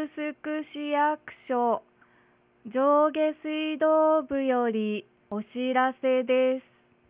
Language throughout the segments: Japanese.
城市役所上下水道部よりお知らせです。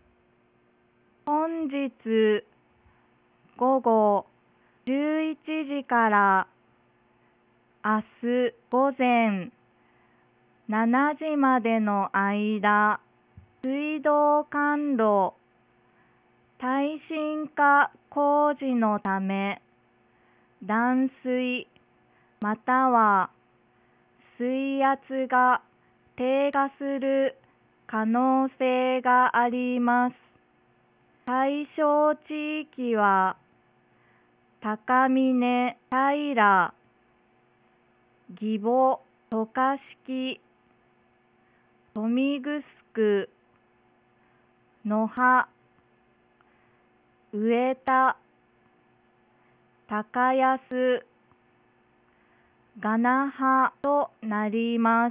本日午後11時から明日午前7時までの間、水道管路耐震化工事のため、断水または水圧が低下する可能性があります。対象地域は高峰、平、義母、渡嘉敷、豊見城、野羽、上田、高安、我那覇となります。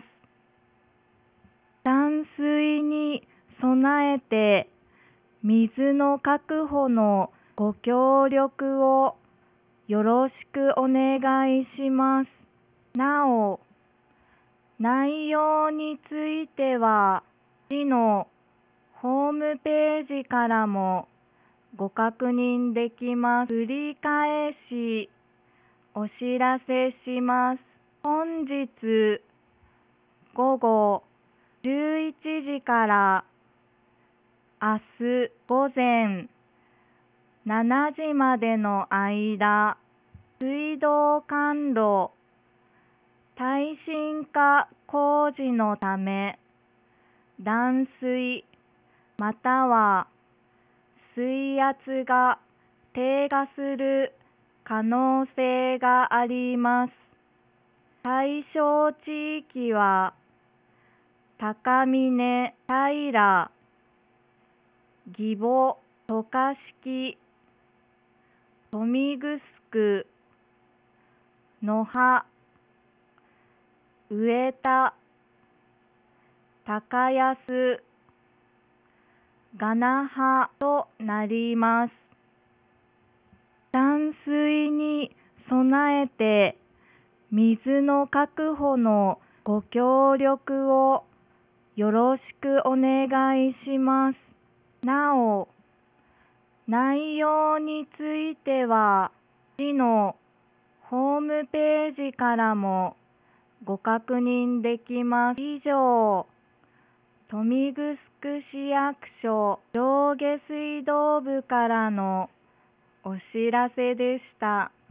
断水に備えて水の確保のご協力をよろしくお願いします。なお、内容については市のホームページからもご確認できます。繰り返しお知らせします。本日午後11時から明日午前7時までの間、水道管路耐震化工事のため、断水または水圧が低下する可能性があります。対象地域は高峰、平、義母、渡嘉敷、豊見城、野羽、上田、高安、我那覇となります。断水に備えて水の確保のご協力をよろしくお願いします。なお、内容については市のホームページからもご確認できます。以上、豊見城市役所上下水道部からのお知らせでした。